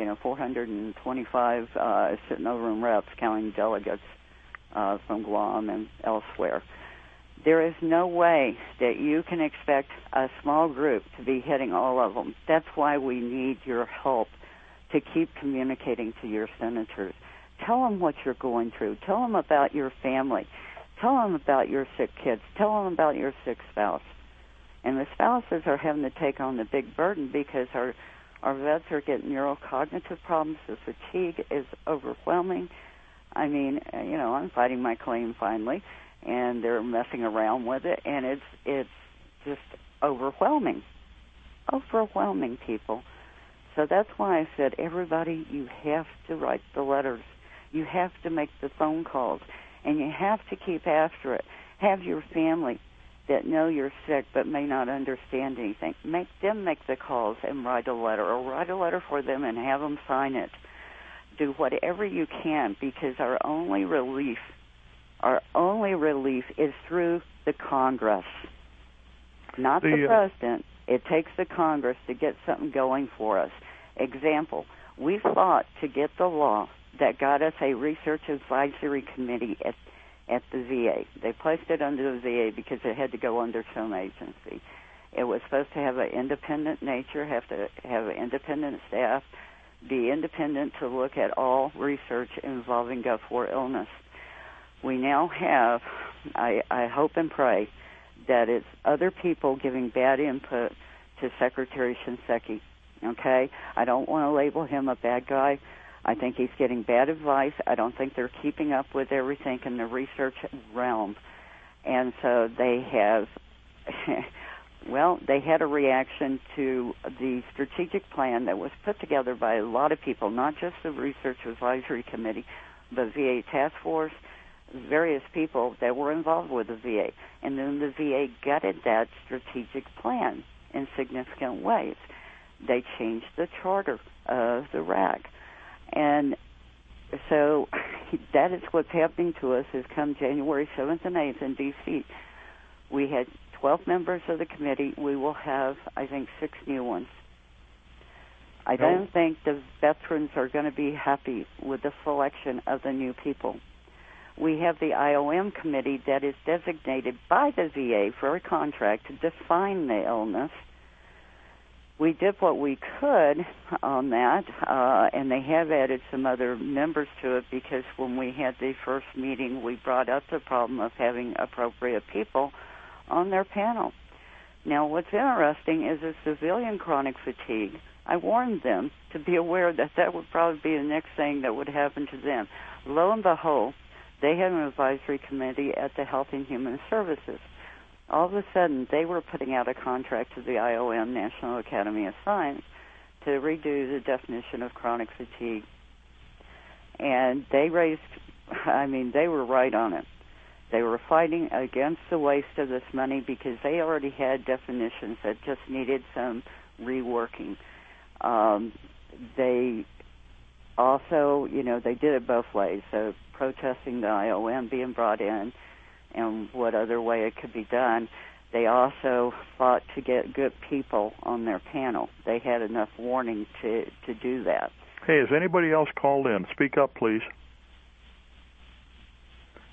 Speaker 2: 425 sitting over in reps, counting delegates from Guam and elsewhere. There is no way that you can expect a small group to be hitting all of them. That's why we need your help to keep communicating to your senators. Tell them what you're going through. Tell them about your family. Tell them about your sick kids. Tell them about your sick spouse. And the spouses are having to take on the big burden because our vets are getting neurocognitive problems. The fatigue is overwhelming. I mean, I'm fighting my claim finally, and they're messing around with it, and it's just overwhelming people. So that's why I said, everybody, you have to write the letters. You have to make the phone calls, and you have to keep after it. Have your family that know you're sick but may not understand anything. Make them make the calls and write a letter, or write a letter for them and have them sign it. Do whatever you can, because our only relief is through the Congress, not the President. It takes the Congress to get something going for us. Example, we fought to get the law that got us a research advisory committee at the VA. They placed it under the VA because it had to go under some agency. It was supposed to have an independent nature, have to have an independent staff, be independent to look at all research involving Gulf War illness. We now have, I hope and pray, that it's other people giving bad input to Secretary Shinseki, okay? I don't want to label him a bad guy. I think he's getting bad advice. I don't think they're keeping up with everything in the research realm. And so they have, they had a reaction to the strategic plan that was put together by a lot of people, not just the Research Advisory Committee, but VA Task Force, various people that were involved with the VA. And then the VA gutted that strategic plan in significant ways. They changed the charter of the RAC. And so that is what's happening to us is come January 7th and 8th in D.C. We had 12 members of the committee. We will have, I think, 6 new ones. I don't think the veterans are going to be happy with the selection of the new people. We have the IOM committee that is designated by the VA for a contract to define the illness. We did what we could on that, and they have added some other members to it because when we had the first meeting, we brought up the problem of having appropriate people on their panel. Now, what's interesting is the civilian chronic fatigue. I warned them to be aware that that would probably be the next thing that would happen to them. Lo and behold, they had an advisory committee at the Health and Human Services. All of a sudden, they were putting out a contract to the IOM, National Academy of Science, to redo the definition of chronic fatigue. And they they were right on it. They were fighting against the waste of this money because they already had definitions that just needed some reworking. They also, they did it both ways. So protesting the IOM being brought in and what other way it could be done. They also fought to get good people on their panel. They had enough warning to do that.
Speaker 1: Hey, has anybody else called in? Speak up, please.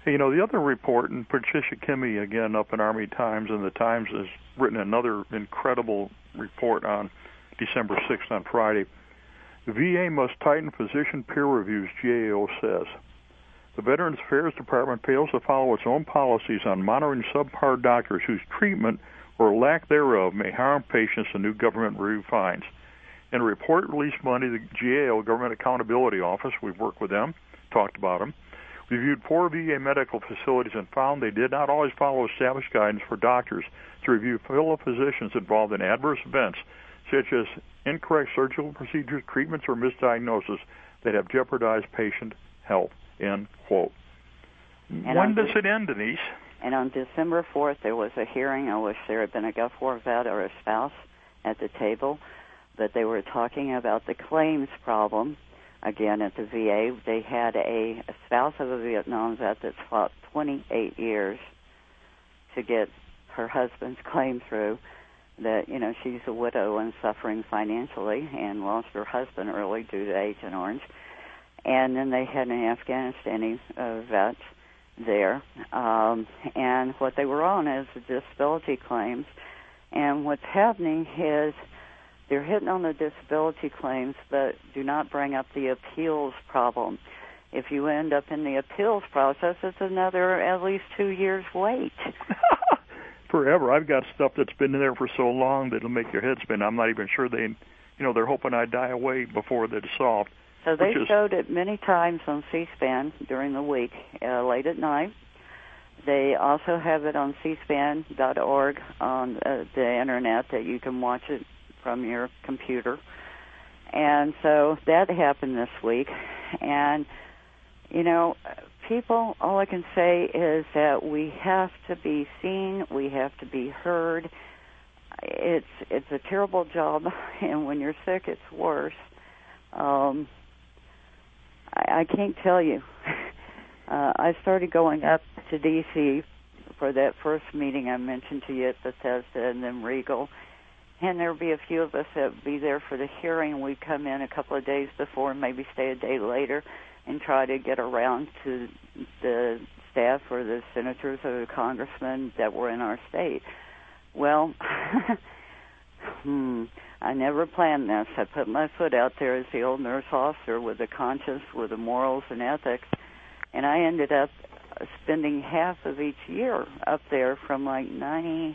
Speaker 1: Hey, the other report, and Patricia Kimmey, again, up in Army Times, and the Times has written another incredible report on December 6th on Friday. The VA must tighten physician peer reviews, GAO says. The Veterans Affairs Department fails to follow its own policies on monitoring subpar doctors whose treatment or lack thereof may harm patients, the new government review finds. In a report released Monday, the GAO, Government Accountability Office, we've worked with them, talked about them, reviewed 4 VA medical facilities and found they did not always follow established guidance for doctors to review fellow physicians involved in adverse events, such as incorrect surgical procedures, treatments, or misdiagnosis that have jeopardized patient health, end quote. When does it end, Denise?
Speaker 2: And on December 4th, there was a hearing. I wish there had been a Gulf War vet or a spouse at the table, but they were talking about the claims problem. Again, at the VA, they had a spouse of a Vietnam vet that fought 28 years to get her husband's claim through. That, she's a widow and suffering financially and lost her husband early due to Agent Orange. And then they had an Afghanistani vet there. And what they were on is the disability claims. And what's happening is they're hitting on the disability claims, but do not bring up the appeals problem. If you end up in the appeals process, it's another at least 2 years wait.
Speaker 1: Forever. I've got stuff that's been in there for so long that it'll make your head spin. I'm not even sure they're hoping I die away before it's solved.
Speaker 2: So they showed it many times on C-SPAN during the week, late at night. They also have it on cspan.org on the internet that you can watch it from your computer. And so that happened this week. And, people, all I can say is that we have to be seen, we have to be heard. It's a terrible job, and when you're sick, it's worse. I can't tell you. I started going up to D.C. for that first meeting I mentioned to you at Bethesda and then Regal. And there would be a few of us that would be there for the hearing. We'd come in a couple of days before and maybe stay a day later and try to get around to the staff or the senators or the congressmen that were in our state. Well, I never planned this. I put my foot out there as the old nurse officer with the conscience, with the morals and ethics, and I ended up spending half of each year up there from like 90,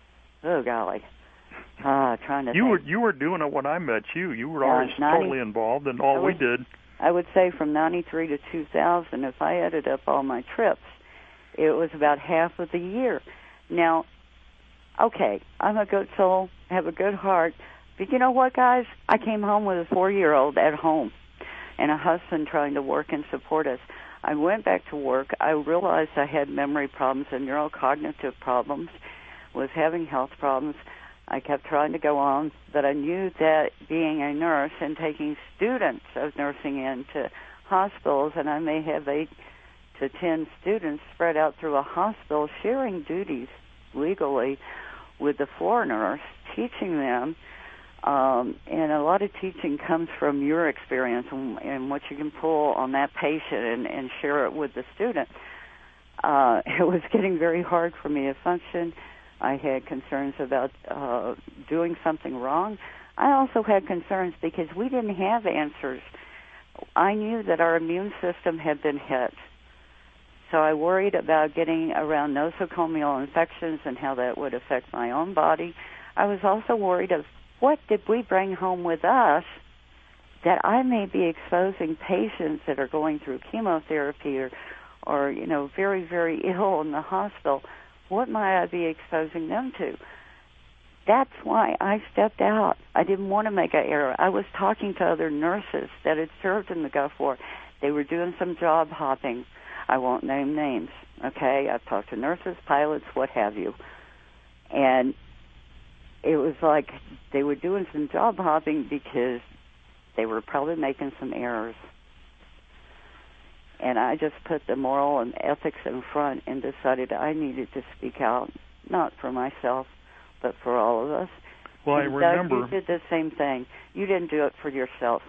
Speaker 2: trying to
Speaker 1: You were doing it when I met you. You were always totally involved in all we did.
Speaker 2: I would say from 93 to 2000, if I added up all my trips, it was about half of the year. Now, okay, I'm a good soul, have a good heart, but you know what, guys? I came home with a 4-year-old at home and a husband trying to work and support us. I went back to work. I realized I had memory problems and neurocognitive problems, was having health problems. I kept trying to go on, but I knew that being a nurse and taking students of nursing into hospitals, and I may have 8 to 10 students spread out through a hospital sharing duties legally with the floor nurse, teaching them, and a lot of teaching comes from your experience and what you can pull on that patient and share it with the student. It was getting very hard for me to function. I had concerns about doing something wrong. I also had concerns because we didn't have answers. I knew that our immune system had been hit. So I worried about getting around nosocomial infections and how that would affect my own body. I was also worried of what did we bring home with us that I may be exposing patients that are going through chemotherapy or very, very ill in the hospital. What might I be exposing them to? That's why I stepped out. I didn't want to make an error. I was talking to other nurses that had served in the Gulf War. They were doing some job hopping. I won't name names, okay? I've talked to nurses, pilots, what have you. And it was like they were doing some job hopping because they were probably making some errors. And I just put the moral and ethics in front and decided I needed to speak out, not for myself, but for all of us.
Speaker 1: Well,
Speaker 2: and
Speaker 1: I remember.
Speaker 2: Doug, you did the same thing. You didn't do it for yourself.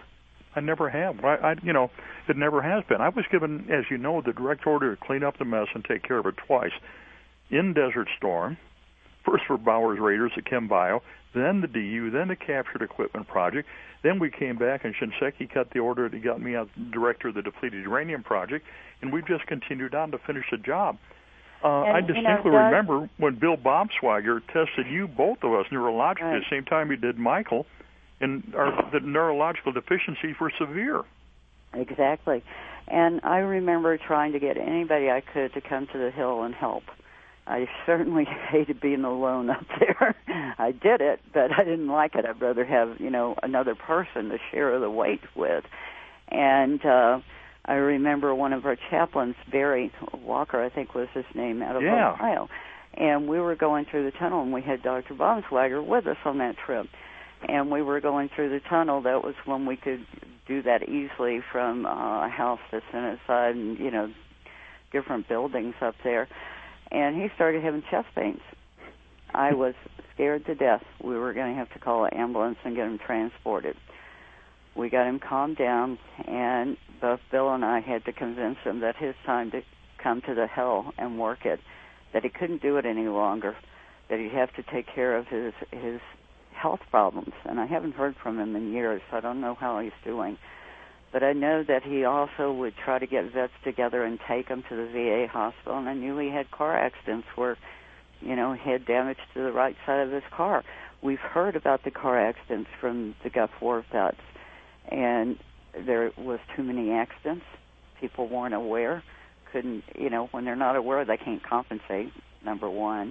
Speaker 1: I never have. It never has been. I was given, as you know, the direct order to clean up the mess and take care of it twice. In Desert Storm, first for Bowers Raiders at ChemBio, then the DU, then the Captured Equipment Project. Then we came back and Shinseki cut the order that got me as director of the Depleted Uranium Project, and we've just continued on to finish the job. I distinctly remember when Bill Bobswager tested you, both of us, neurologically at the same time he did Michael, and the neurological deficiencies were severe.
Speaker 2: Exactly. And I remember trying to get anybody I could to come to the Hill and help. I certainly hated being alone up there. I did it, but I didn't like it. I'd rather have, another person to share the weight with. And I remember one of our chaplains, Barry Walker, I think was his name, out of Ohio. And we were going through the tunnel, and we had Dr. Bobswager with us on that trip. And we were going through the tunnel. That was when we could do that easily from a house that's in its side and, different buildings up there. And he started having chest pains. I was scared to death. We were going to have to call an ambulance and get him transported. We got him calmed down, and both Bill and I had to convince him that his time to come to the Hill and work it, that he couldn't do it any longer, that he'd have to take care of his health problems. And I haven't heard from him in years, so I don't know how he's doing. But I know that he also would try to get vets together and take them to the VA hospital, and I knew he had car accidents where, he had damage to the right side of his car. We've heard about the car accidents from the Gulf War vets, and there was too many accidents. People weren't aware, couldn't, when they're not aware, they can't compensate, number one.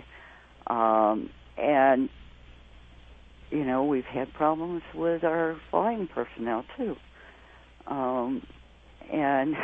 Speaker 2: And, we've had problems with our flying personnel, too. And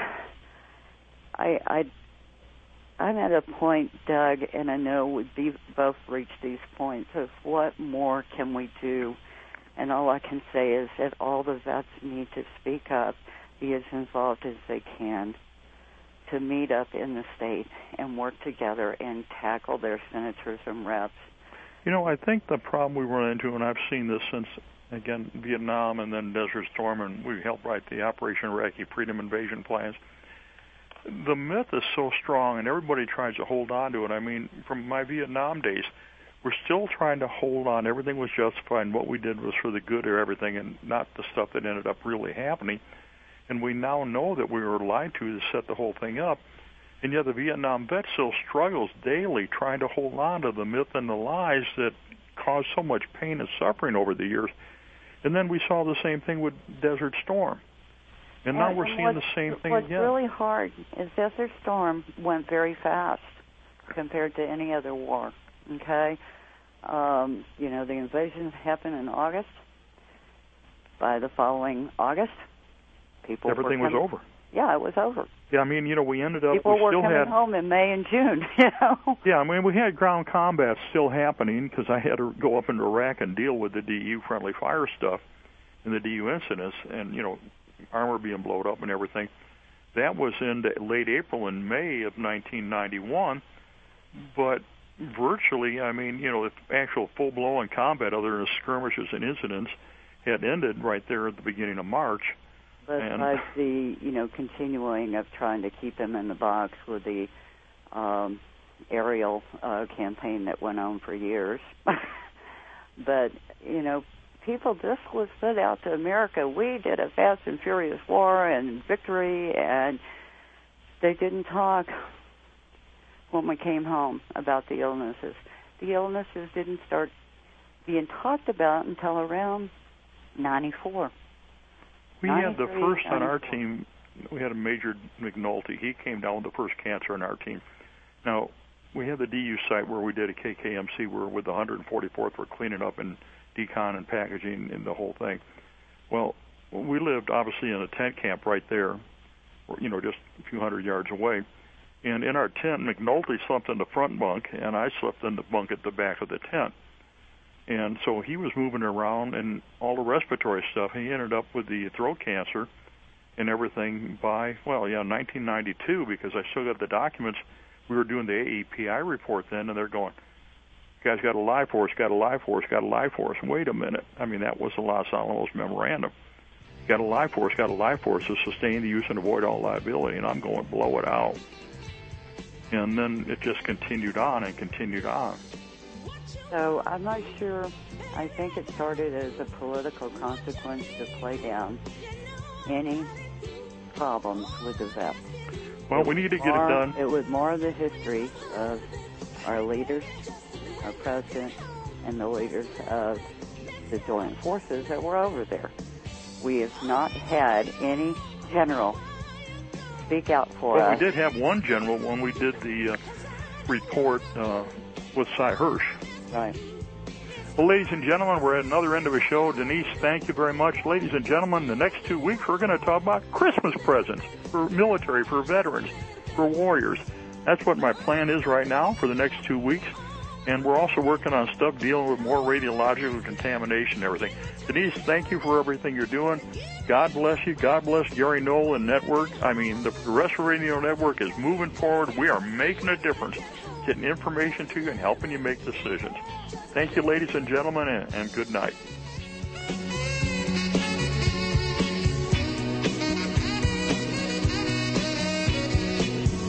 Speaker 2: I'm at a point, Doug, and I know we both reached these points of what more can we do. And all I can say is that all the vets need to speak up, be as involved as they can, to meet up in the state and work together and tackle their senators and reps.
Speaker 1: I think the problem we run into, and I've seen this since, again, Vietnam and then Desert Storm, and we helped write the Operation Iraqi Freedom Invasion plans. The myth is so strong, and everybody tries to hold on to it. I mean, from my Vietnam days, we're still trying to hold on. Everything was justified, and what we did was for the good of everything and not the stuff that ended up really happening. And we now know that we were lied to set the whole thing up. And yet the Vietnam vet still struggles daily trying to hold on to the myth and the lies that caused so much pain and suffering over the years. And then we saw the same thing with Desert Storm. And now we're seeing the same thing again.
Speaker 2: What's really hard is Desert Storm went very fast compared to any other war, okay? The invasion happened in August. By the following August,
Speaker 1: everything was over.
Speaker 2: Yeah, it was over.
Speaker 1: Yeah, I mean, we ended up...
Speaker 2: People were coming home in May and June,
Speaker 1: Yeah, I mean, we had ground combat still happening because I had to go up into Iraq and deal with the DU friendly fire stuff and the DU incidents and, armor being blown up and everything. That was in late April and May of 1991, but virtually, I mean, the actual full-blown combat, other than skirmishes and incidents, had ended right there at the beginning of March.
Speaker 2: Besides the, continuing of trying to keep him in the box with the aerial campaign that went on for years. But, people just was put out to America. We did a fast and furious war and victory, and they didn't talk when we came home about the illnesses. The illnesses didn't start being talked about until around 94.
Speaker 1: We had the first on our team. We had a Major McNulty. He came down with the first cancer on our team. Now, we had the DU site where we did a KKMC where with the 144th we're cleaning up and decon and packaging and the whole thing. Well, we lived obviously in a tent camp right there, just a few hundred yards away. And in our tent, McNulty slept in the front bunk, and I slept in the bunk at the back of the tent. And so he was moving around and all the respiratory stuff. He ended up with the throat cancer and everything by, 1992, because I still got the documents. We were doing the AEPI report then, and they're going, "Guys, got a live force, got a live force, got a live force." Wait a minute. I mean, that was the Los Alamos memorandum. got a life force to sustain the use and avoid all liability, and I'm going to blow it out. And then it just continued on and continued on.
Speaker 2: So I'm not sure. I think it started as a political consequence to play down any problems with the vets.
Speaker 1: Well, we need to get it done.
Speaker 2: It was more of the history of our leaders, our president, and the leaders of the joint forces that were over there. We have not had any general speak out for us.
Speaker 1: Well, we did have one general when we did the report with Cy Hirsch.
Speaker 2: Right.
Speaker 1: Well, ladies and gentlemen, we're at another end of a show. Denise, thank you very much. Ladies and gentlemen, the next 2 weeks we're going to talk about Christmas presents for military, for veterans, for warriors. That's what my plan is right now for the next 2 weeks. And we're also working on stuff dealing with more radiological contamination and everything. Denise, thank you for everything you're doing. God bless you. God bless Gary Knoll and Network. I mean, the Progressive Radio Network is moving forward. We are making a difference, getting information to you and helping you make decisions. Thank you, ladies and gentlemen, and good night.